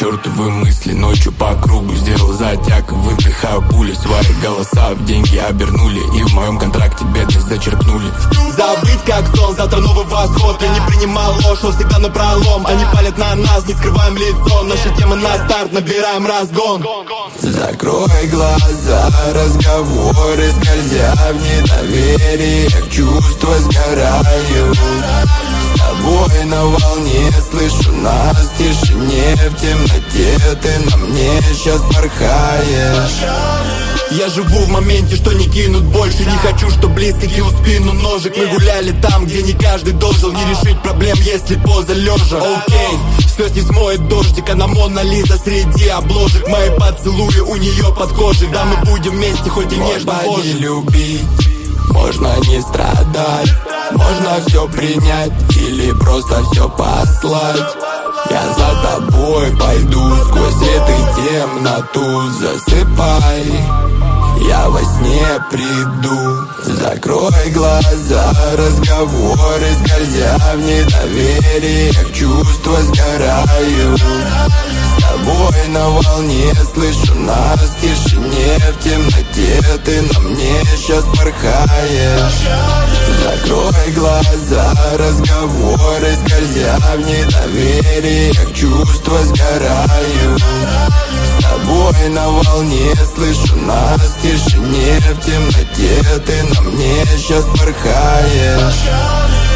чертовы мысли ночью по кругу. Сделал затяг, выдыхаю пули. Свои голоса в деньги обернули, и в моем контракте бедность зачеркнули. Забыть как сон, завтра новый восход. Я не принимал ложь, но всегда напролом. Они палят на нас, не скрываем лицо. Наши темы на старт, набираем разгон. Закрой глаза, разговоры скользя в недовериях, чувства сгорают. С тобой на волне, слышу нас в тишине, в темноте ты на мне сейчас порхаешь. Я живу в моменте, что не кинут больше. Не хочу, чтоб близких в спину ножик. Мы гуляли там, где не каждый должен. Не решить проблем, если поза лежа. Окей, слез не смоет дождик. Она Мона Лиза среди обложек. Мои поцелуи у нее под кожей. Да, мы будем вместе, хоть и нежно позже. Можно не любить, можно не страдать, можно все принять или просто все послать. Я за тобой пойду сквозь свет и темноту. Засыпай, я во сне приду. Закрой глаза, разговоры скользя в недовериях, чувства сгорают. С тобой на волне, слышу нас в тишине, в темноте ты на мне сейчас порхаешь. Закрой глаза, разговоры скользя в недовериях, чувства сгорают. С тобой на волне, слышу нас в тишине, в темноте ты на мне сейчас порхаешь.